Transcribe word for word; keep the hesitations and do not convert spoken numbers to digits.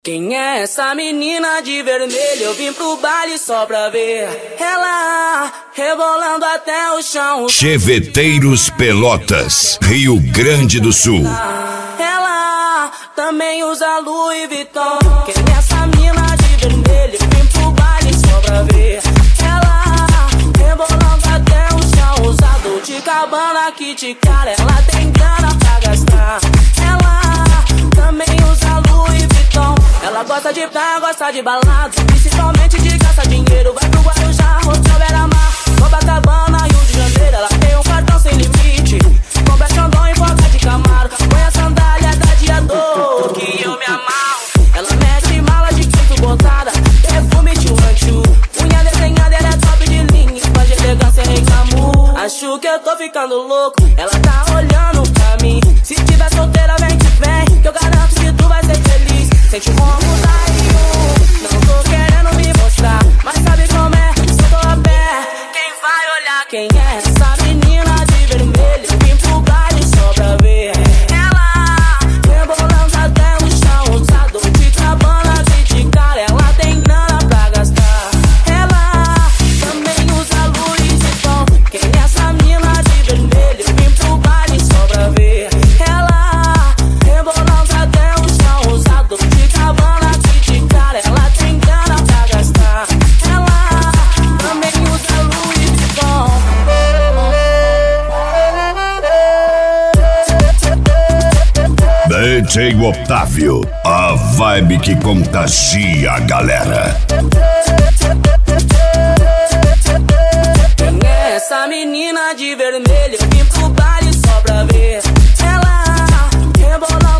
Quem é essa menina de vermelho? Eu vim pro baile só pra ver ela rebolando até o chão. Cheveteiros Pelotas, Rio Grande do Sul. Ela também usa Louis Vuitton. Quem é essa menina de vermelho? Eu vim pro baile só pra ver ela rebolando até o chão. Usado de cabana que te cara, ela tem grana pra gastar. Ela também usa Louis Vuitton. Ela gosta de praia, gosta de balada, principalmente de gastar dinheiro. Vai pro Guarujá, Hotel Beira-Mar, Copacabana, Rio de Janeiro. Ela tem um cartão sem limite, compra Xandão em boca de Camaro. Põe a sandália da Diador, que eu me amarro. Ela mete mala de quinto botada, perfume de rancho. Unha desenhada, ela é top de linha, faz elegância em glamour. Acho que eu tô ficando louco, ela tá olhando pra mim. Se tiver solteira, vem que vem, que eu garanto que tu vai ser feliz. Sente o ronco da Rio, não tô querendo me mostrar, mas sabe como é, se eu tô a pé, quem vai olhar? Quem é essa menina de vermelho? Eu vim pro baile só pra ver ela rebolando até o chão. Usado de cabana, de cara, ela tem grana pra gastar. Ela também usa Louis Vuitton. Quem é essa menina de vermelho? Eu vim pro baile só pra ver ela rebolando até o chão. Usado de cabana, de cara, ela tem grana pra gastar. Ela também usa Louis Vuitton. D J Otávio, a vibe que contagia a galera. Quem é essa menina de vermelho? Eu vim pro baile só pra ver ela rebolando